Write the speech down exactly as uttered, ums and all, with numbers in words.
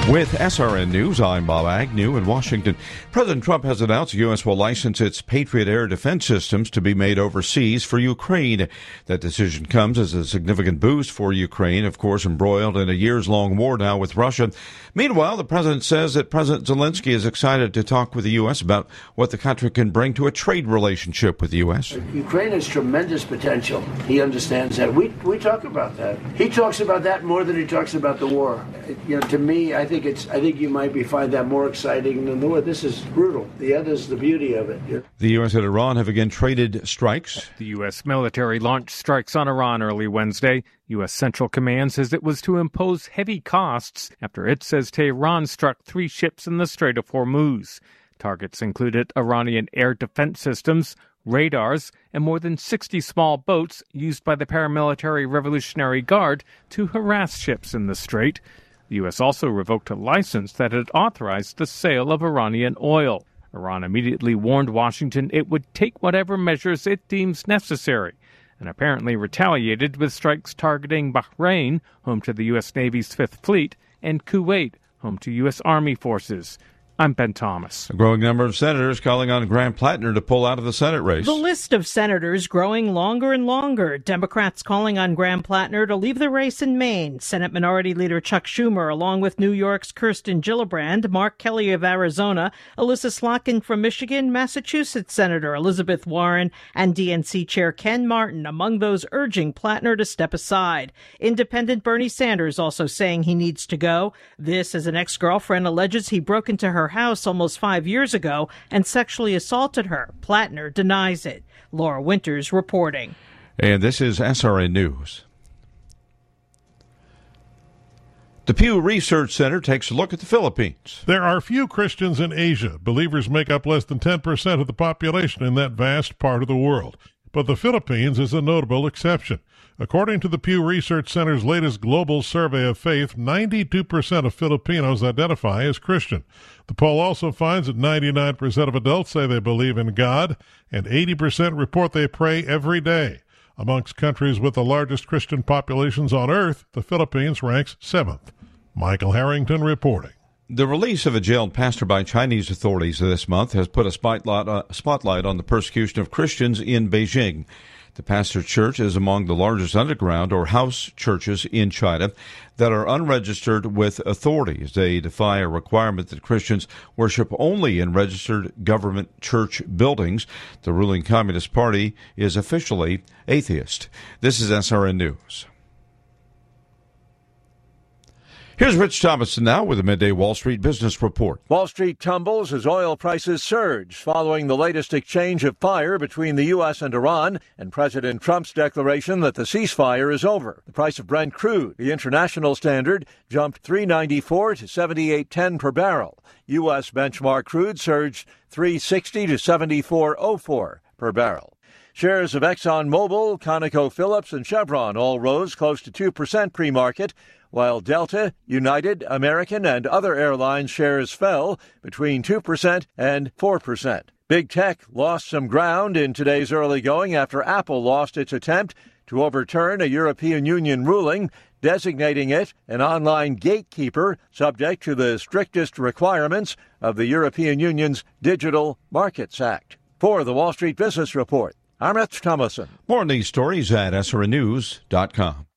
With S R N News, I'm Bob Agnew in Washington. President Trump has announced the U S will license its Patriot air defense systems to be made overseas for Ukraine. That decision comes as a significant boost for Ukraine, of course, embroiled in a years-long war now with Russia. Meanwhile, the president says that President Zelensky is excited to talk with the U S about what the country can bring to a trade relationship with the U S. Ukraine has tremendous potential. He understands that. We we talk about that. He talks about that more than he talks about the war. You know, to me, I think it's. I think you might be find that more exciting than the war. This is brutal. The other's the beauty of it. Yeah. The U S and Iran have again traded strikes. The U S military launched strikes on Iran early Wednesday. U S Central Command says it was to impose heavy costs after it says Tehran struck three ships in the Strait of Hormuz. Targets included Iranian air defense systems, radars, and more than sixty small boats used by the paramilitary Revolutionary Guard to harass ships in the strait. The U S also revoked a license that had authorized the sale of Iranian oil. Iran immediately warned Washington it would take whatever measures it deems necessary, and apparently retaliated with strikes targeting Bahrain, home to the U S Navy's Fifth Fleet, and Kuwait, home to U S Army forces. I'm Ben Thomas. A growing number of senators calling on Graham Plattner to pull out of the Senate race. The list of senators growing longer and longer. Democrats calling on Graham Plattner to leave the race in Maine. Senate Minority Leader Chuck Schumer, along with New York's Kirsten Gillibrand, Mark Kelly of Arizona, Alyssa Slotkin from Michigan, Massachusetts Senator Elizabeth Warren, and D N C Chair Ken Martin, among those urging Plattner to step aside. Independent Bernie Sanders also saying he needs to go. This as an ex-girlfriend alleges he broke into her house almost five years ago and sexually assaulted her. Plattner denies it. Laura Winters reporting. And this is S R N News. The Pew Research Center takes a look at the Philippines. There are few Christians in Asia. Believers make up less than ten percent of the population in that vast part of the world. But the Philippines is a notable exception. According to the Pew Research Center's latest global survey of faith, ninety-two percent of Filipinos identify as Christian. The poll also finds that ninety-nine percent of adults say they believe in God, and eighty percent report they pray every day. Amongst countries with the largest Christian populations on earth, the Philippines ranks seventh. Michael Harrington reporting. The release of a jailed pastor by Chinese authorities this month has put a spotlight, uh, spotlight on the persecution of Christians in Beijing. The pastor's church is among the largest underground or house churches in China that are unregistered with authorities. They defy a requirement that Christians worship only in registered government church buildings. The ruling Communist Party is officially atheist. This is S R N News. Here's Rich Thomason now with a midday Wall Street Business Report. Wall Street tumbles as oil prices surge following the latest exchange of fire between the U S and Iran and President Trump's declaration that the ceasefire is over. The price of Brent crude, the international standard, jumped three ninety-four to seventy-eight ten per barrel. U S benchmark crude surged three sixty to seventy-four oh four per barrel. Shares of ExxonMobil, ConocoPhillips, and Chevron all rose close to two percent pre-market, while Delta, United, American, and other airlines shares fell between two percent and four percent. Big Tech lost some ground in today's early going after Apple lost its attempt to overturn a European Union ruling designating it an online gatekeeper subject to the strictest requirements of the European Union's Digital Markets Act. For the Wall Street Business Report, I'm Rich Thomason. More on these stories at S R N news dot com.